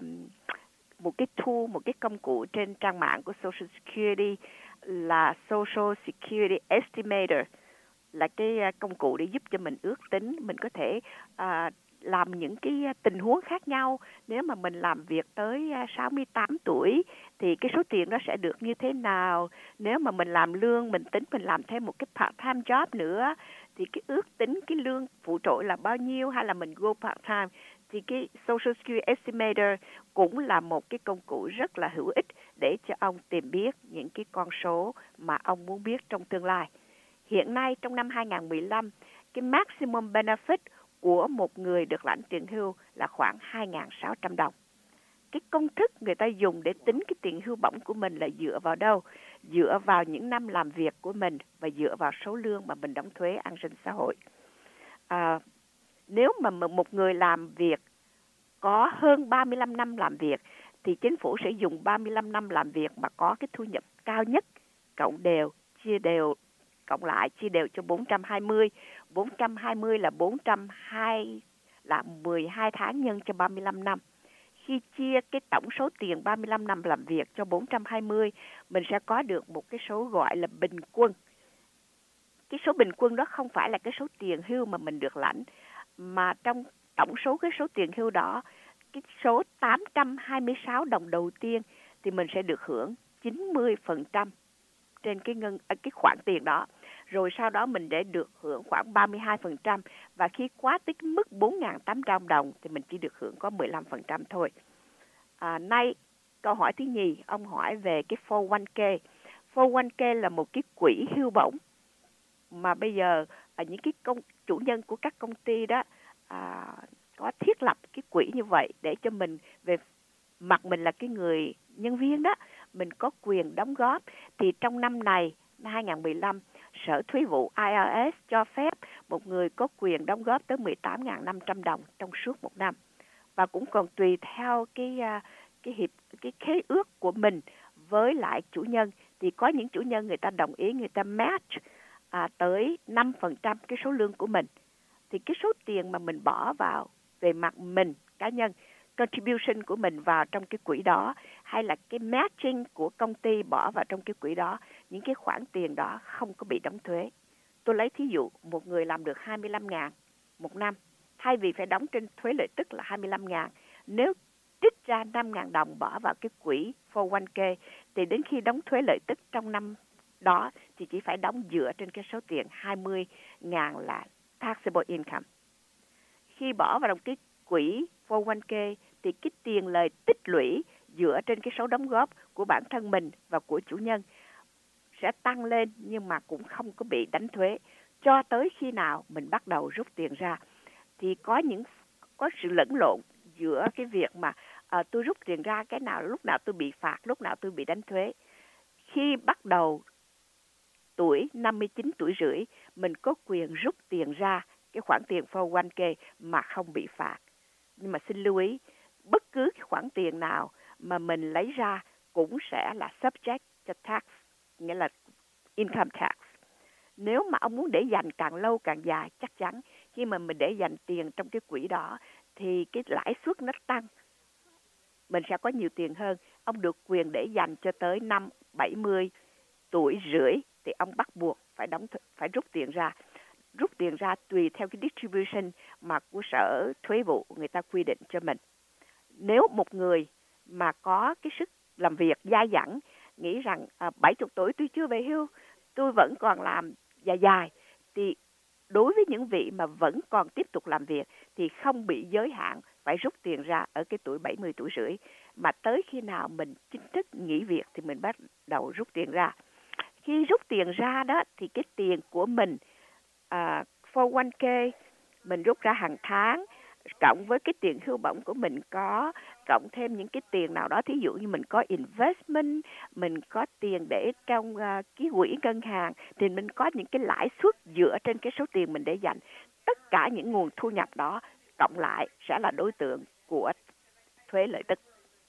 tool, một cái công cụ trên trang mạng của Social Security là Social Security Estimator, là cái công cụ để giúp cho mình ước tính. Mình có thể làm những cái tình huống khác nhau. Nếu mà mình làm việc tới 68 tuổi thì cái số tiền đó sẽ được như thế nào? Nếu mà mình làm lương, mình tính mình làm thêm một cái part-time job nữa thì cái ước tính cái lương phụ trội là bao nhiêu, hay là mình go part-time. Thì cái Social Security Estimator cũng là một cái công cụ rất là hữu ích để cho ông tìm biết những cái con số mà ông muốn biết trong tương lai. Hiện nay trong năm 2015, cái maximum benefit của một người được lãnh tiền hưu là khoảng 2.600 đồng. Cái công thức người ta dùng để tính cái tiền hưu bổng của mình là dựa vào đâu? Dựa vào những năm làm việc của mình và dựa vào số lương mà mình đóng thuế an sinh xã hội. Nếu mà một người làm việc có hơn 35 năm làm việc thì chính phủ sẽ dùng 35 năm làm việc mà có cái thu nhập cao nhất, cộng đều, chia đều, cộng lại chia đều cho 420. 420 là 420 là 12 tháng nhân cho 35 năm. Khi chia cái tổng số tiền 35 năm làm việc cho 420, mình sẽ có được một cái số gọi là bình quân. Cái số bình quân đó không phải là cái số tiền hưu mà mình được lãnh, mà trong tổng số cái số tiền hưu đó, cái số 826 đồng đầu tiên thì mình sẽ được hưởng 90% trên cái khoản tiền đó. Rồi sau đó mình để được hưởng khoảng 32%, và khi quá tới cái mức 4.800 đồng thì mình chỉ được hưởng có 15% thôi. Nay câu hỏi thứ nhì, ông hỏi về cái 401k. 401k là một cái quỹ hưu bổng mà bây giờ những cái chủ nhân của các công ty đó có thiết lập cái quỹ như vậy để cho mình, về mặt mình là cái người nhân viên đó, mình có quyền đóng góp. Thì trong năm này, năm 2015, Sở Thuế vụ IRS cho phép một người có quyền đóng góp tới 18.500 đồng trong suốt một năm. Và cũng còn tùy theo cái khế ước của mình với lại chủ nhân. Thì có những chủ nhân người ta đồng ý, người ta match tới 5% cái số lương của mình. Thì cái số tiền mà mình bỏ vào về mặt mình cá nhân, contribution của mình vào trong cái quỹ đó, hay là cái matching của công ty bỏ vào trong cái quỹ đó, những cái khoản tiền đó không có bị đóng thuế. Tôi lấy thí dụ, một người làm được 25.000 một năm, thay vì phải đóng trên thuế lợi tức là 25.000, nếu trích ra 5.000 đồng bỏ vào cái quỹ 401k, thì đến khi đóng thuế lợi tức trong năm đó thì chỉ phải đóng dựa trên cái số tiền 20.000 là taxable income. Khi bỏ vào cái quỹ 401k thì cái tiền lời tích lũy dựa trên cái số đóng góp của bản thân mình và của chủ nhân sẽ tăng lên, nhưng mà cũng không có bị đánh thuế cho tới khi nào mình bắt đầu rút tiền ra. Thì có sự lẫn lộn giữa cái việc mà tôi rút tiền ra cái nào, lúc nào tôi bị phạt, lúc nào tôi bị đánh thuế. Khi bắt đầu tuổi 59 tuổi rưỡi, mình có quyền rút tiền ra cái khoản tiền 401k mà không bị phạt. Nhưng mà xin lưu ý, bất cứ cái khoản tiền nào mà mình lấy ra cũng sẽ là subject to tax, nghĩa là income tax. Nếu mà ông muốn để dành càng lâu càng dài, chắc chắn khi mà mình để dành tiền trong cái quỹ đó thì cái lãi suất nó tăng, mình sẽ có nhiều tiền hơn. Ông được quyền để dành cho tới năm 70 tuổi rưỡi thì ông bắt buộc phải rút tiền ra. Rút tiền ra tùy theo cái distribution mà của Sở Thuế vụ người ta quy định cho mình. Nếu một người mà có cái sức làm việc dai dẳng, nghĩ rằng 70 tuổi tôi chưa về hưu, tôi vẫn còn làm dài, thì đối với những vị mà vẫn còn tiếp tục làm việc thì không bị giới hạn phải rút tiền ra ở cái tuổi 70 tuổi rưỡi, mà tới khi nào mình chính thức nghỉ việc thì mình bắt đầu rút tiền ra. Khi rút tiền ra đó thì cái tiền của mình 401k mình rút ra hàng tháng, cộng với cái tiền hưu bổng của mình có, cộng thêm những cái tiền nào đó, thí dụ như mình có investment, mình có tiền để trong cái quỹ ngân hàng, thì mình có những cái lãi suất dựa trên cái số tiền mình để dành. Tất cả những nguồn thu nhập đó cộng lại sẽ là đối tượng của thuế lợi tức.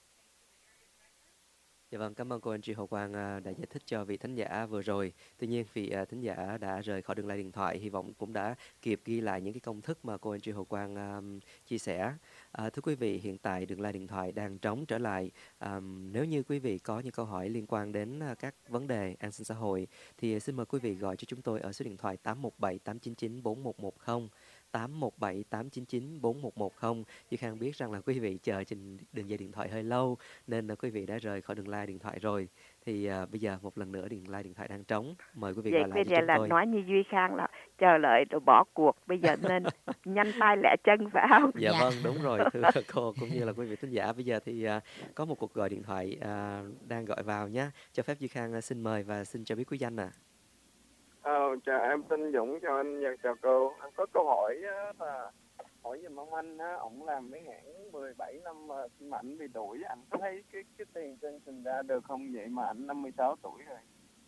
Dạ vâng, cảm ơn cô Angie Hồ Quang đã giải thích cho vị thính giả vừa rồi. Tuy nhiên vị thính giả đã rời khỏi đường line điện thoại, hy vọng cũng đã kịp ghi lại những cái công thức mà cô Angie Hồ Quang chia sẻ. Thưa quý vị, hiện tại đường line điện thoại đang trống trở lại. Nếu như quý vị có những câu hỏi liên quan đến các vấn đề an sinh xã hội thì xin mời quý vị gọi cho chúng tôi ở số điện thoại 817 899 4110. 817 899 4110. Chị Khang biết rằng là quý vị chờ trên đường dây điện thoại hơi lâu nên là quý vị đã rời khỏi đường line điện thoại rồi. Thì bây giờ một lần nữa đường line điện thoại đang trống. Mời quý vị gọi lại cho chúng tôi. Vậy là nói như Duy Khang là chờ đợi rồi bỏ cuộc, bây giờ nên nhanh tay lẹ chân phải không? Dạ vâng, đúng rồi thưa cô cũng như là quý vị thính giả. Bây giờ thì có một cuộc gọi điện thoại đang gọi vào nhé. Cho phép Duy Khang xin mời và xin cho biết quý danh ạ. Chào em tên Dũng, chào anh và chào cô. Anh có câu hỏi là hỏi giùm ông anh á, ổng làm mấy hãng 17 năm mà ảnh bị đuổi, anh có thấy cái tiền pension ra được không vậy mà ảnh 56 tuổi rồi.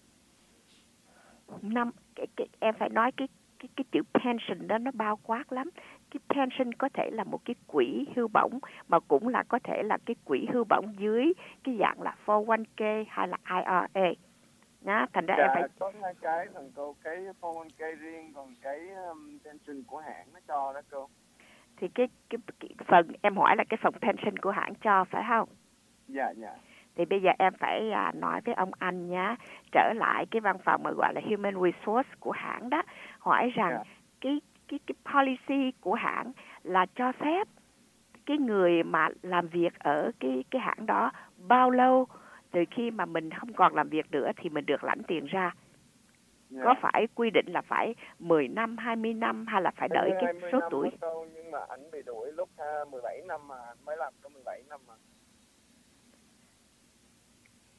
Em phải nói cái chữ pension đó nó bao quát lắm. Cái pension có thể là một cái quỹ hưu bổng, mà cũng là có thể là cái quỹ hưu bổng dưới cái dạng là 401k hay là IRA. Đó, thành ra em phải có hai cái thằng cô, cái 401k riêng, còn cái pension của hãng nó cho đó cô. Thì cái phần em hỏi là cái phần pension của hãng cho phải không? Dạ. Thì bây giờ em phải nói với ông anh nhá, trở lại cái văn phòng mà gọi là Human Resource của hãng đó, hỏi rằng cái policy của hãng là cho phép cái người mà làm việc ở cái hãng đó bao lâu, từ khi mà mình không còn làm việc nữa thì mình được lãnh tiền ra. Có phải quy định là phải 10 năm, 20 năm hay là phải đợi cái số tuổi? Nhưng mà anh bị đuổi lúc 17 năm mà mới làm có 17 năm mà.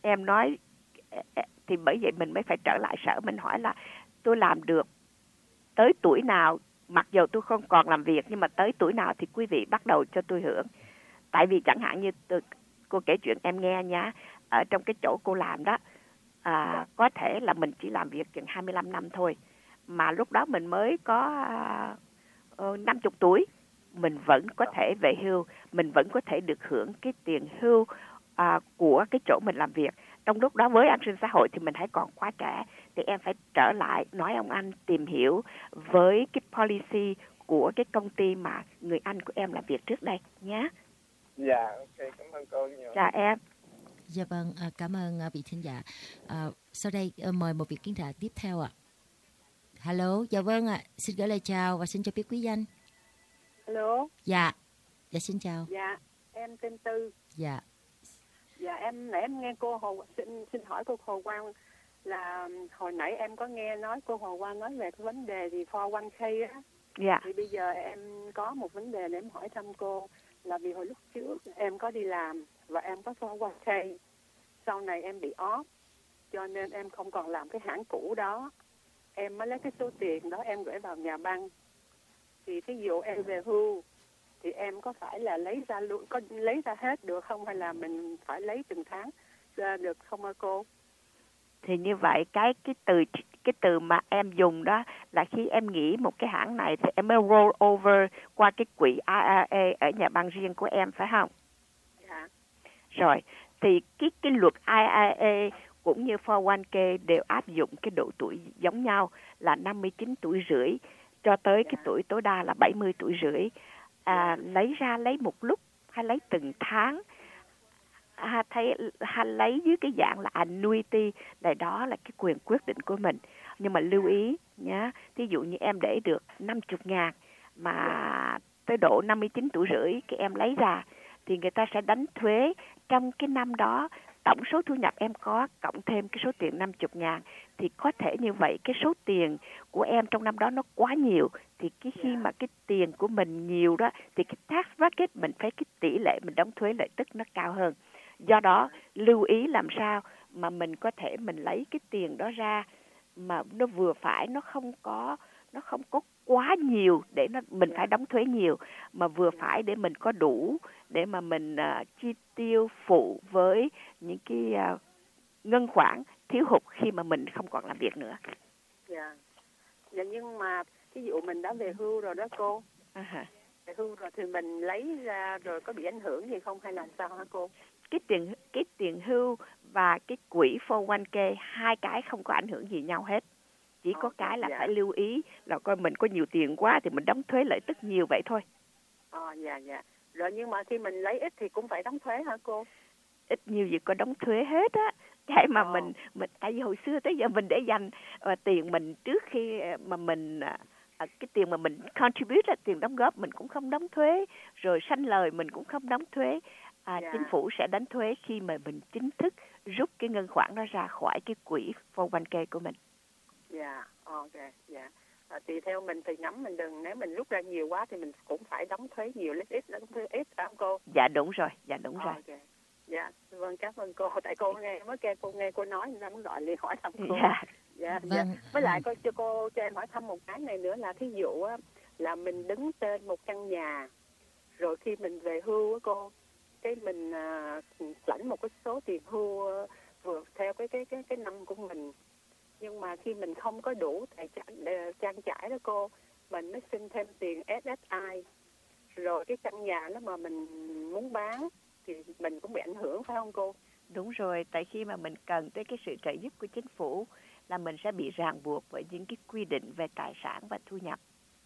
em nói, thì bởi vậy mình mới phải trở lại sở mình hỏi là tôi làm được tới tuổi nào, mặc dù tôi không còn làm việc, nhưng mà tới tuổi nào thì quý vị bắt đầu cho tôi hưởng. Tại vì chẳng hạn như cô kể chuyện em nghe nha, ở trong cái chỗ cô làm đó, có thể là mình chỉ làm việc chừng 25 năm thôi, mà lúc đó mình mới có 50 tuổi, mình vẫn có thể về hưu, mình vẫn có thể được hưởng cái tiền hưu của cái chỗ mình làm việc. Trong lúc đó với an sinh xã hội thì mình hãy còn quá trẻ, thì em phải trở lại nói ông anh tìm hiểu với cái policy của cái công ty mà người anh của em làm việc trước đây nhé. Dạ, ok, cảm ơn cô nhiều. Chào em. Dạ vâng, cảm ơn vị thính giả. Sau đây mời một vị khán giả tiếp theo ạ. Hello, dạ vâng ạ, xin gửi lời chào và xin cho biết quý danh. Hello. Dạ, xin chào. Dạ, em tên Tư. Dạ. Dạ, em nghe cô xin hỏi cô Hồ Quang là hồi nãy em có nghe nói cô Hồ Quang nói về cái vấn đề thì 401k á. Dạ. Thì bây giờ em có một vấn đề để em hỏi thăm cô, là vì hồi lúc trước em có đi làm và em có 401k, sau này em bị off, cho nên em không còn làm cái hãng cũ đó, em mới lấy cái số tiền đó em gửi vào nhà băng. Thì thí dụ em về hưu thì em có phải là lấy ra luôn, có lấy ra hết được không, hay là mình phải lấy từng tháng ra được không hả cô? Thì như vậy cái từ mà em dùng đó là khi em nghỉ một cái hãng này thì em mới roll over qua cái quỹ IRA ở nhà băng riêng của em, phải không? Dạ. Rồi, thì cái luật IRA cũng như 401k đều áp dụng cái độ tuổi giống nhau là 59 tuổi rưỡi cho tới cái tuổi tối đa là 70 tuổi rưỡi. Lấy ra lấy một lúc hay lấy từng tháng, hay lấy dưới cái dạng là annuity, này đó là cái quyền quyết định của mình. Nhưng mà lưu ý nhé, ví dụ như em để được 50.000 mà tới độ 59 tuổi rưỡi cái em lấy ra thì người ta sẽ đánh thuế trong cái năm đó tổng số thu nhập em có cộng thêm cái số tiền 50.000, thì có thể như vậy cái số tiền của em trong năm đó nó quá nhiều, thì cái khi mà cái tiền của mình nhiều đó thì cái tax bracket mình phải, cái tỷ lệ mình đóng thuế lợi tức nó cao hơn. Do đó lưu ý làm sao mà mình có thể mình lấy cái tiền đó ra mà nó vừa phải, nó không có quá nhiều để mình phải đóng thuế nhiều, mà vừa phải để mình có đủ để mà mình chi tiêu phụ với những cái ngân khoản thiếu hụt khi mà mình không còn làm việc nữa. Dạ. Dạ, nhưng mà ví dụ mình đã về hưu rồi đó cô. Về hưu rồi thì mình lấy ra rồi có bị ảnh hưởng gì không hay là sao hả cô? Cái tiền hưu và cái quỹ 401k hai cái không có ảnh hưởng gì nhau hết. Chỉ có cái là phải lưu ý là coi mình có nhiều tiền quá thì mình đóng thuế lợi tức nhiều vậy thôi. Dạ. Rồi nhưng mà khi mình lấy ít thì cũng phải đóng thuế hả cô? Ít nhiều gì có đóng thuế hết á. Cái mà mình tại vì hồi xưa tới giờ mình để dành tiền mình trước khi mà mình cái tiền mà mình contribute là tiền đóng góp mình cũng không đóng thuế, rồi sanh lời mình cũng không đóng thuế. Chính phủ sẽ đánh thuế khi mà mình chính thức rút cái ngân khoản đó ra khỏi cái quỹ 401k của mình. Dạ, ok, dạ. Thì theo mình thì ngắm mình đừng, nếu mình rút ra nhiều quá thì mình cũng phải đóng thuế nhiều, lấy ít đóng thuế ít, phải không cô? Dạ đúng rồi. Okay. Dạ, vâng, cảm ơn cô. Tại cô nghe cô nói nên muốn gọi liền hỏi thăm cô. Dạ. Với lại cho em hỏi thăm một cái này nữa là thí dụ á, là mình đứng tên một căn nhà, rồi khi mình về hưu á cô, cái mình lãnh một cái số tiền hưu vừa theo cái năm của mình, nhưng mà khi mình không có đủ tài trang trải đó cô, mình mới xin thêm tiền SSI, rồi cái căn nhà đó mà mình muốn bán thì mình cũng bị ảnh hưởng, phải không cô? Đúng rồi, tại khi mà mình cần tới cái sự trợ giúp của chính phủ là mình sẽ bị ràng buộc với những cái quy định về tài sản và thu nhập.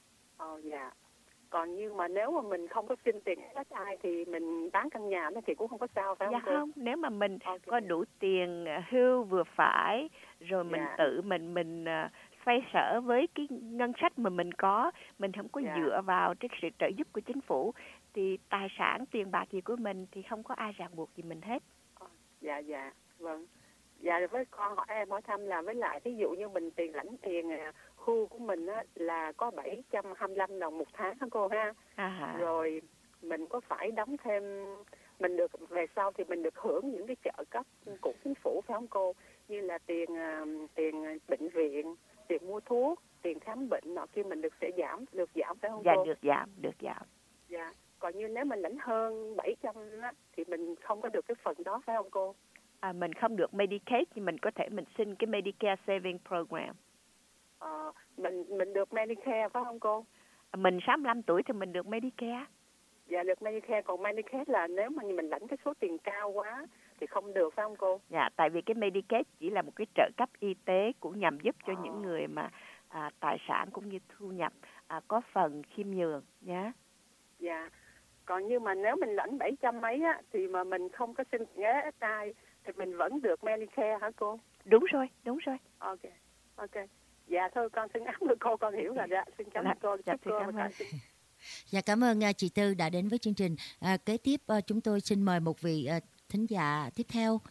Dạ. Còn nhưng mà nếu mà mình không có xin tiền SSI thì mình bán căn nhà đó thì cũng không có sao, phải không cô? Không, nếu mà mình có đủ tiền hưu vừa phải, rồi mình tự mình xoay sở với cái ngân sách mà mình có, mình không có dựa vào cái sự trợ giúp của chính phủ, thì tài sản, tiền bạc gì của mình thì không có ai ràng buộc gì mình hết. Dạ, vâng. Dạ, với con hỏi em hỏi thăm là với lại ví dụ như mình lãnh tiền hưu của mình á, là có 725 đồng một tháng hả cô ha? Rồi mình có phải đóng thêm mình được về sau thì mình được hưởng những cái trợ cấp của chính phủ, phải không cô? Như là tiền bệnh viện, tiền mua thuốc, tiền khám bệnh nọ kia mình sẽ giảm phải không cô? Dạ được giảm. Dạ. Còn như nếu mình lãnh hơn 700 á, thì mình không có được cái phần đó phải không cô? Mình không được Medicaid nhưng mình có thể mình xin cái Medicare Saving Program. Mình được Medicare phải không cô? Mình 65 tuổi thì mình được Medicare. Dạ được Medicare, còn Medicaid là nếu mà mình lãnh cái số tiền cao quá thì không được phải không cô? Dạ, tại vì cái Medicaid chỉ là một cái trợ cấp y tế cũng nhằm giúp cho những người mà tài sản cũng như thu nhập có phần khiêm nhường nhé. Dạ. Còn như mà nếu mình lãnh 700 mấy á thì mà mình không có xin SSI thì mình vẫn được Medicare hả cô? Đúng rồi. Ok. Dạ thôi con xin áp cô, con hiểu rồi. Dạ, xin cảm ơn cô. Dạ, cảm ơn. Dạ, cảm ơn chị Tư đã đến với chương trình. Kế tiếp chúng tôi xin mời một vị thính giả tiếp theo.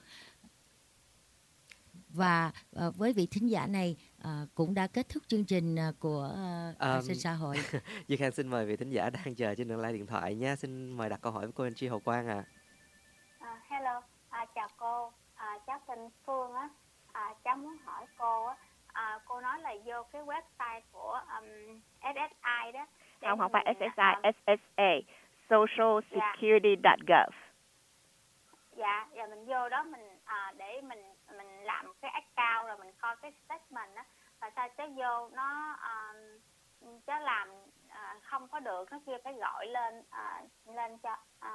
Và với vị thính giả này cũng đã kết thúc chương trình của An sinh xã hội. Duy Khang xin mời vị thính giả đang chờ trên đường line điện thoại nha. Xin mời đặt câu hỏi với cô Anh Tri Hồ Quang ạ. Hello, chào cô. Cháu tên Phương á. Cháu muốn hỏi cô á. Cô nói là vô cái website của SSI đó. Không phải SSI, SSA, socialsecurity.gov. Dạ, mình vô đó mình để mình làm cái account rồi mình coi cái statement á, và sao cháu vô nó cháu làm không có được, nó kia phải gọi lên cho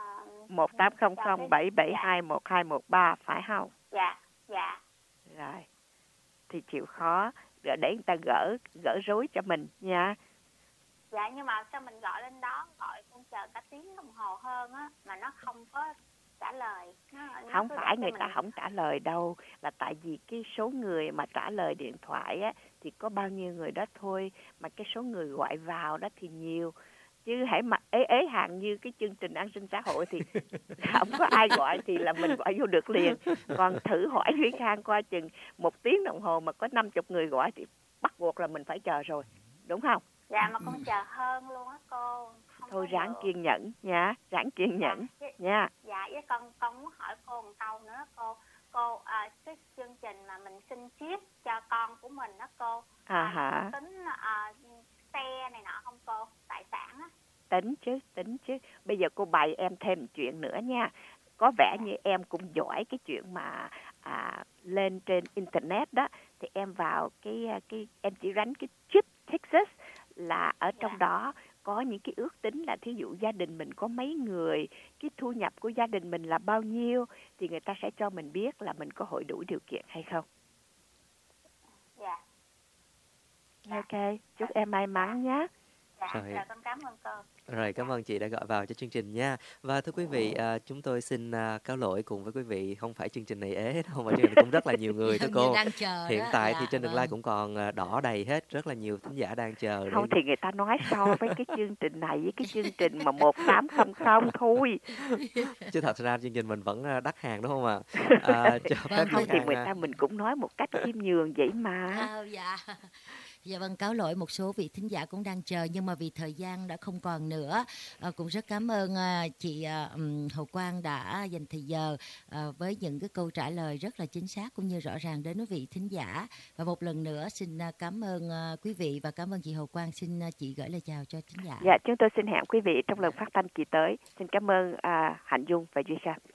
1800-772-1213 phải không? Dạ. Rồi. Thì chịu khó để người ta gỡ rối cho mình nha. Dạ, nhưng mà sao mình gọi lên đó, gọi con chờ cả tiếng đồng hồ hơn á mà nó không có trả lời. Không phải người ta không trả lời đâu, là tại vì cái số người mà trả lời điện thoại á thì có bao nhiêu người đó thôi, mà cái số người gọi vào đó thì nhiều. Chứ hãy mà ế hàng như cái chương trình an sinh xã hội thì không có ai gọi thì là mình gọi vô được liền. Còn thử hỏi Duy Khang qua chừng 1 tiếng đồng hồ mà có 50 người gọi thì bắt buộc là mình phải chờ rồi, đúng không? Dạ, mà con chờ hơn luôn á cô. Thôi ráng kiên nhẫn nha, nha. Dạ, với con muốn hỏi cô một câu nữa cô. Cô cái chương trình mà mình xin chip cho con của mình đó cô. Tính xe này nọ không cô, tài sản á? Tính chứ. Bây giờ cô bày em thêm một chuyện nữa nha. Có vẻ như em cũng giỏi cái chuyện mà lên trên internet đó, thì em vào cái em chỉ đánh cái chip Texas là ở trong đó có những cái ước tính là thí dụ gia đình mình có mấy người, cái thu nhập của gia đình mình là bao nhiêu, thì người ta sẽ cho mình biết là mình có hội đủ điều kiện hay không. Dạ. Ok, chúc em may mắn nhé. Rồi, con cảm ơn cô. Rồi, cảm ơn chị đã gọi vào cho chương trình nha. Và thưa quý vị, chúng tôi xin cáo lỗi cùng với quý vị, không phải chương trình này ế đâu, mà chương trình cũng rất là nhiều người thưa cô. Hiện tại thì trên đường line cũng còn đỏ đầy hết, rất là nhiều thính giả đang chờ. Không thì người ta nói so với cái chương trình này với cái chương trình mà 1800 thôi. Chứ thật ra chương trình mình vẫn đắt hàng đúng không ạ? Không thì mình cũng nói một cách khiêm nhường vậy mà. Dạ vâng, cáo lỗi một số vị thính giả cũng đang chờ, nhưng mà vì thời gian đã không còn nữa. Cũng rất cảm ơn chị Hồ Quang đã dành thời giờ với những cái câu trả lời rất là chính xác cũng như rõ ràng đến quý vị thính giả. Và một lần nữa xin cảm ơn quý vị và cảm ơn chị Hồ Quang. Xin chị gửi lời chào cho thính giả. Dạ, chúng tôi xin hẹn quý vị trong lần phát thanh kỳ tới. Xin cảm ơn Hạnh Dung và Duy Khang.